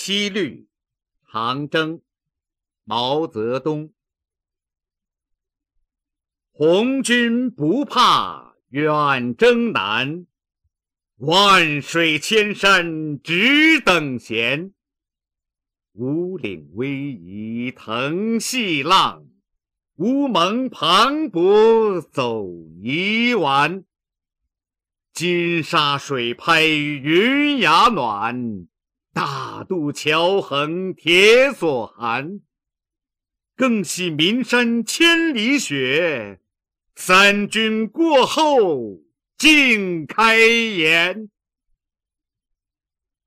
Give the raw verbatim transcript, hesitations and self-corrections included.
七律，唐征，毛泽东。红军不怕远征难，万水千山只等闲。五岭逶迤腾细浪，乌蒙磅礴走泥丸。金沙水拍云崖暖，大渡桥横铁索寒。更系岷山千里雪，三军过后尽开颜。